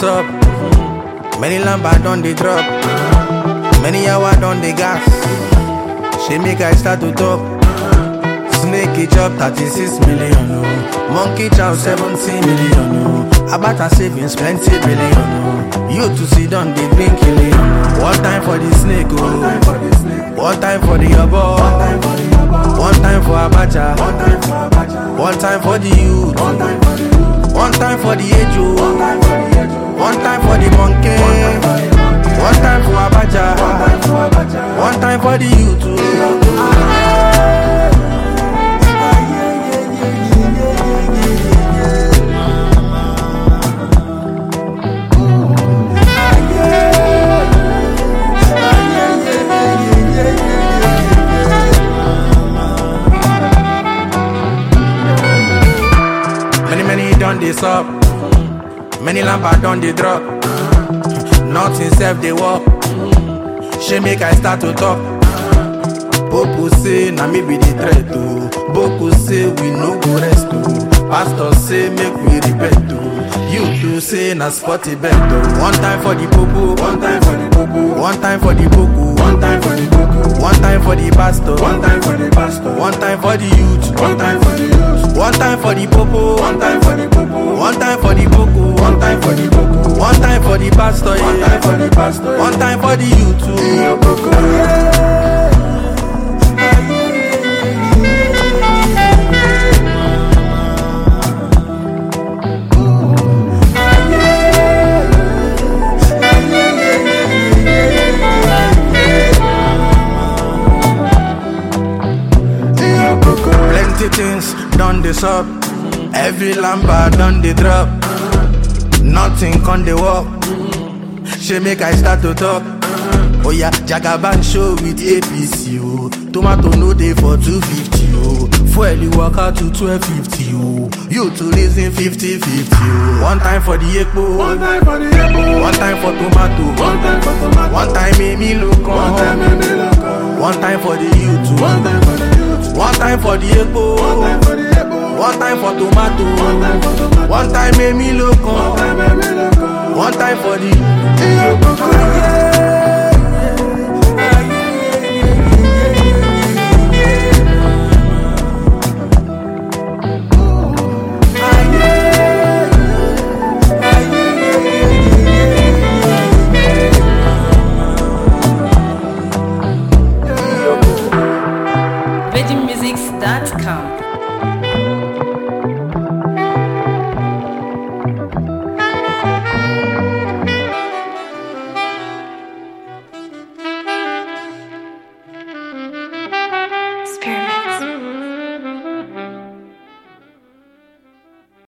sup. Many lamba done the drop. Many hour done the gas. She make I start to talk. Snake it up 36 million. Oh. Monkey chow 17 million. Oh. Abata savings plenty billion. Oh. You to see done the drink killing. One time for the snake. Oh. One time for the yabo. One time for Abacha. One time for the youth. One time for the age. One time for the monkey. One time for Abacha. One time for the youth. Many done this up. Many lamba done the drop. Nothing self they walk. She make I start to talk. Popo say na me be the threat oh. Boko say we no go rest oh. Pastor say make we repent oh. You too say na spotty bet oh. One time for the popo, one time for the popo, one time for the boko, one time for the boko, one time for the pastor, one time for the pastor, one time for the youth, one time for the youth, one time for the popo, one time for the popo, one time for the boko, one time for the boko, one time for the pastor, one time for the pastor, one time for the youth too. Plenty things done this up. Every lamba done the drop. Nothing con the walk. She make I start to talk. Oh yeah, Jagaban show with APC oh. Tomato no day for 250 oh. Fuel you walk out to 1250 oh. You to reason 50-50 oh. One time for the epo, one time for the epo, one time for tomato, one time for tomato, one time me look on, one time me look on, one time for the youth, one time for the youth, one time for the epo, one time for the epo, one time for tomato, one time for tomato, one time me look on, one time for the youth.